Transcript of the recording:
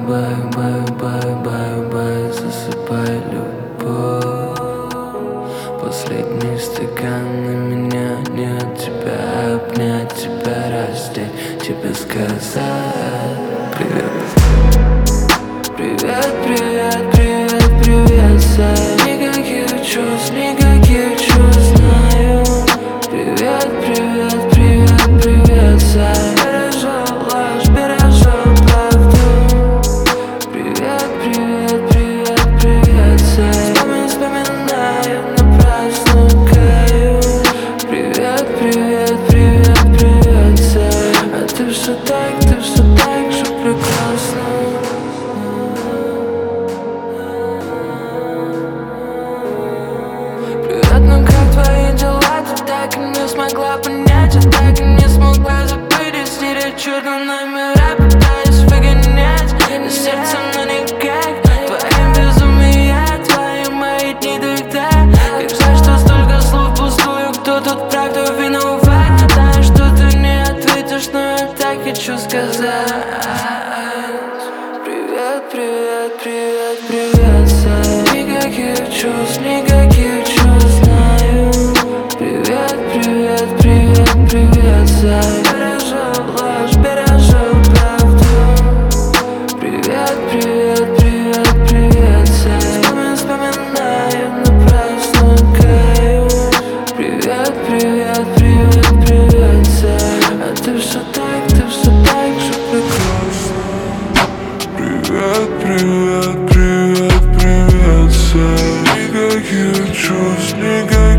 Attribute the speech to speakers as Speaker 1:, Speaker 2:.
Speaker 1: бай-бай-бай-бай-бай-бай, засыпай, любовь. Последний стакан на меня, не от тебя обнять, тебя раздеть, тебе сказать привет. Привет, привет, привет, привет, зай. Никаких чувств, знаю. Привет, привет, привет, привет, зай. Бережу ложь, бережу правду. Привет, привет, привет, привет, зай. Вспоминаю, напрасно каю. Привет, привет, привет, привет, зай. А ты все так же прекрасна. Ну как твои дела? Ты так и не смогла понять, я так и не смогла забыть и стереть чудо номера, пытаюсь выгонять из сердца, но никак. Твоим безумие, твои мои дни тогда. Как жаль, что столько слов пустую, кто тут правду виноват? Знаю, что ты не ответишь, но я так хочу сказать. Привет, привет, привет, привет, зай. Никаких чувств, знаю. Привет, привет, привет, привет, зай. Бережу ложь, бережу правду. Привет, привет, привет, привет, зай. Вспоминаю, напрасно каю. Привет, привет, привет, привет, зай. А ты все так же прекрасна.
Speaker 2: Привет, привет, привет, привет, зай. Никаких чувств,